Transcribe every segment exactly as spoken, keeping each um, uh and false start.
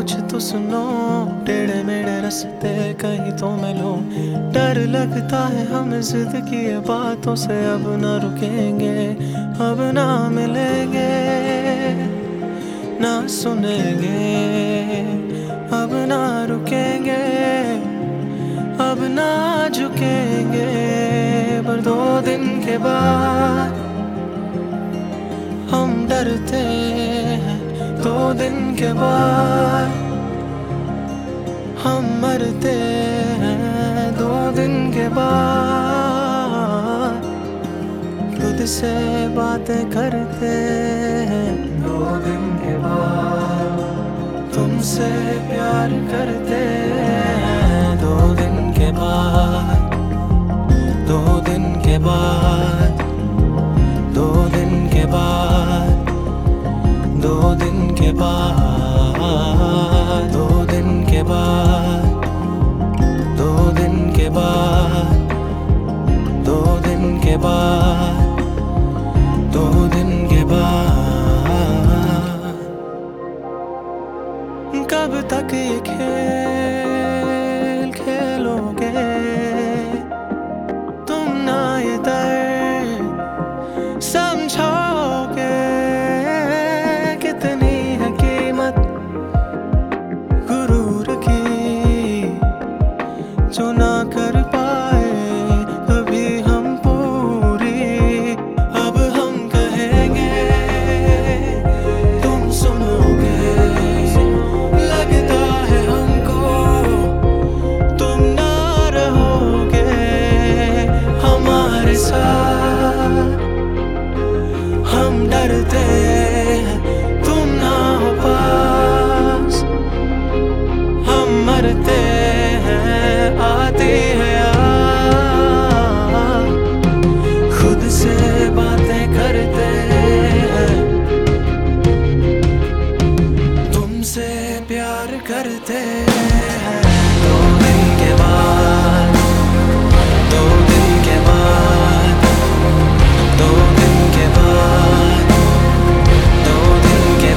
कुछ तो सुनो, टेढ़े मेढ़े रास्ते कहीं तो मिलो। डर लगता है हम जिद की बातों से अब ना रुकेंगे, अब ना मिलेंगे, ना सुनेंगे, अब ना रुकेंगे, अब ना झुकेंगे। पर दो दिन के बाद हम डरते हैं, दो दिन के बाद हम मरते हैं, दो दिन के बाद खुद से बातें करते हैं, दो दिन के बाद तुमसे प्यार करते हैं, दो दिन के बाद, दो दिन के बाद, दो दिन के बाद, दो दिन के बाद, दो दिन के बाद, दो दिन के बाद, दो दिन के बाद, दो दिन के बाद। कब तक ये खेल खेलोगे तुम, ना ये दर्द समझोगे। कितनी है कीमत गुरूर की, जो ना कर पाए कभी हम पूरी। अब हम कहेंगे तुम सुनोगे, लगता है हमको तुम ना रहोगे हमारे साथ। हम डरते हैं तुम ना हो पास, हम मरते हैं आती है याद। खुद से बातें करते हैं, तुमसे प्यार करते हैं, दो दिन के बाद, दो दिन के बाद, दो दिन के बाद, दो दिन के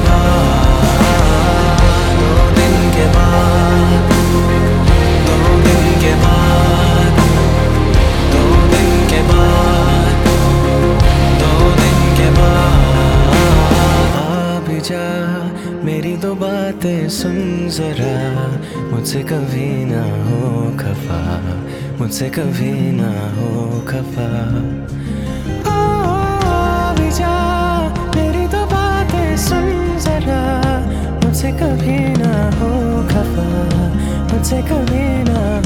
बाद, दो दिन के बाद, दो दिन के बाद, दो दिन के बाद, दो दिन के बाद। आ भी जा मेरी दो बातें सुन जरा, मुझसे कभी ना हो खफा, मुझसे कभी ना हो खफा। आ भी जा मेरी दो बातें सुन जरा, मुझसे कभी ना हो खफा, मुझसे कभी ना